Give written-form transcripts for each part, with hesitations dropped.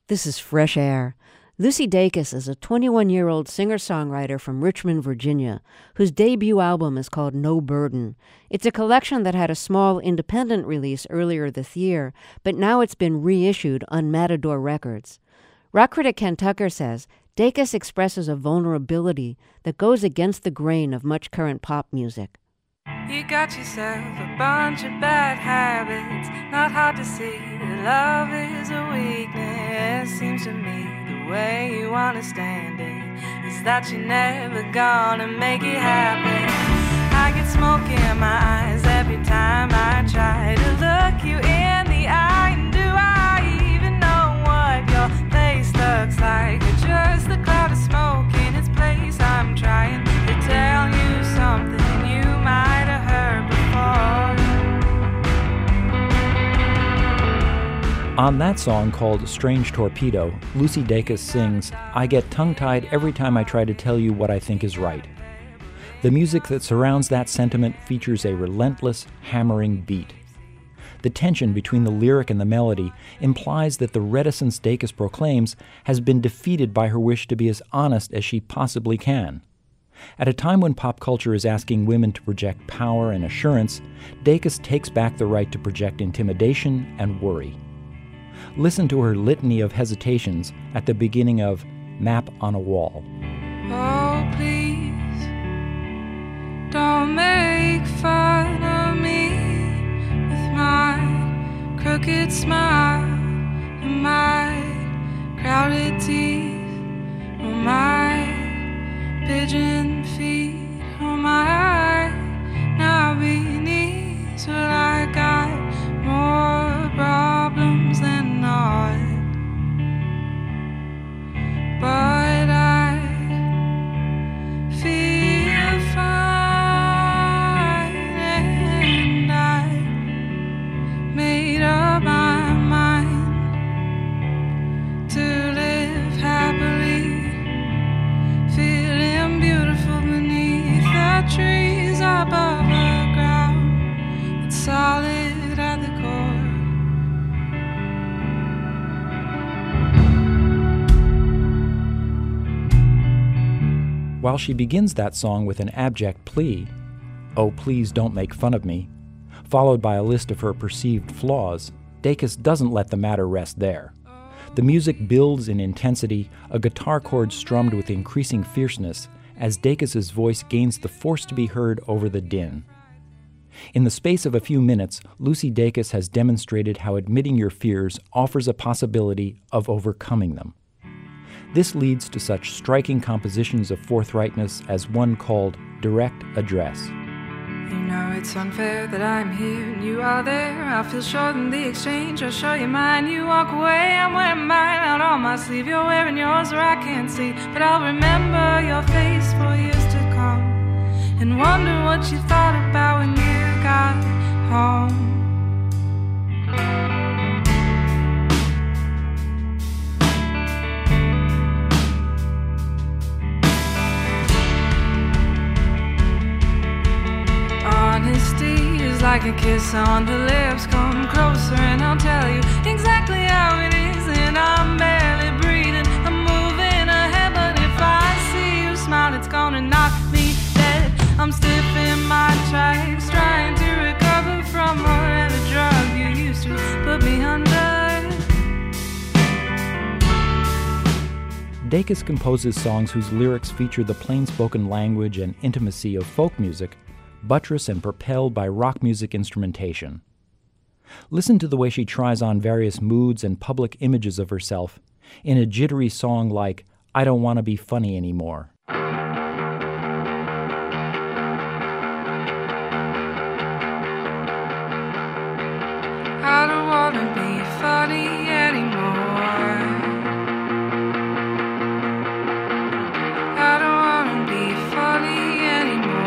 This is Fresh Air. Lucy Dacus is a 21-year-old singer-songwriter from Richmond, Virginia, whose debut album is called No Burden. It's a collection that had a small independent release earlier this year, but now it's been reissued on Matador Records. Rock critic Ken Tucker says Dacus expresses a vulnerability that goes against the grain of much current pop music. You got yourself a bunch of bad habits. Not hard to see that love is a weakness. Seems to me the way you understand it is that you're never gonna make it happen. I get smoke in my eyes every time I try to look you in the eye. And do I even know what your face looks like? Or just the cloud of smoke in its place? I'm trying to tell you something you might have heard before. On that song called Strange Torpedo, Lucy Dacus sings, "I get tongue-tied every time I try to tell you what I think is right." The music that surrounds that sentiment features a relentless, hammering beat. The tension between the lyric and the melody implies that the reticence Dacus proclaims has been defeated by her wish to be as honest as she possibly can. At a time when pop culture is asking women to project power and assurance, Dacus takes back the right to project intimidation and worry. Listen to her litany of hesitations at the beginning of Map on a Wall. Oh, please, don't make fun of me with my crooked smile and my crowded teeth, or my pigeon feet, or my knobby knees. Well, I got more problems than not, but I feel fine, and I made up my mind to live happily, feeling beautiful beneath the trees above the ground, but solid at the core. While she begins that song with an abject plea, "Oh, please don't make fun of me," followed by a list of her perceived flaws, Dacus doesn't let the matter rest there. The music builds in intensity, a guitar chord strummed with increasing fierceness, as Dacus's voice gains the force to be heard over the din. In the space of a few minutes, Lucy Dacus has demonstrated how admitting your fears offers a possibility of overcoming them. This leads to such striking compositions of forthrightness as one called Direct Address. You know it's unfair that I'm here and you are there. I feel short in the exchange, I'll show you mine. You walk away, I'm wearing mine out on my sleeve. You're wearing yours where I can't see, but I'll remember your face for years to come, and wonder what you thought about when you got home. Honesty is like a kiss on the lips. Come closer and I'll tell you exactly how it is. And I'm barely breathing, I'm moving ahead, but if I see you smile, it's gonna knock me dead. I'm stiff in my tracks, trying to recover from whatever drug you used to put me under. Dacus composes songs whose lyrics feature the plain-spoken language and intimacy of folk music, buttressed and propelled by rock music instrumentation. Listen to the way she tries on various moods and public images of herself in a jittery song like I Don't Want to Be Funny Anymore. I don't want to be funny anymore. I don't want to be funny anymore.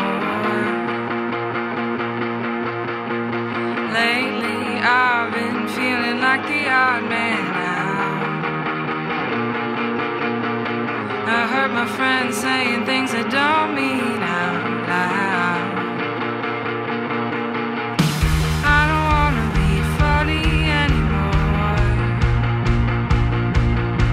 Lately I've been feeling like the odd man now. I heard my friends saying things I don't mean out loud. I don't wanna be funny anymore.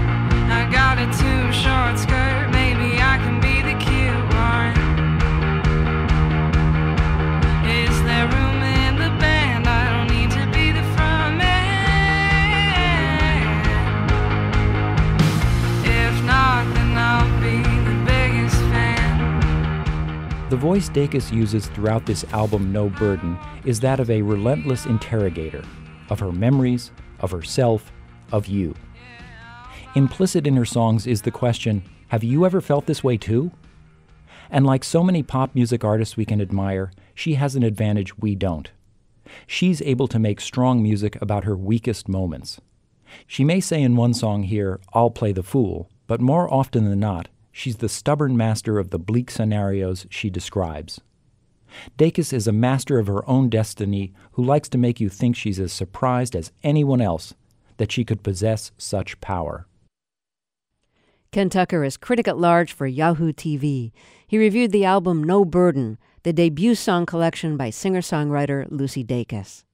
The voice Dacus uses throughout this album, No Burden, is that of a relentless interrogator, of her memories, of herself, of you. Implicit in her songs is the question, have you ever felt this way too? And like so many pop music artists we can admire, she has an advantage we don't. She's able to make strong music about her weakest moments. She may say in one song here, I'll play the fool, but more often than not, she's the stubborn master of the bleak scenarios she describes. Dacus is a master of her own destiny who likes to make you think she's as surprised as anyone else that she could possess such power. Ken Tucker is critic at large for Yahoo TV. He reviewed the album No Burden, the debut song collection by singer-songwriter Lucy Dacus.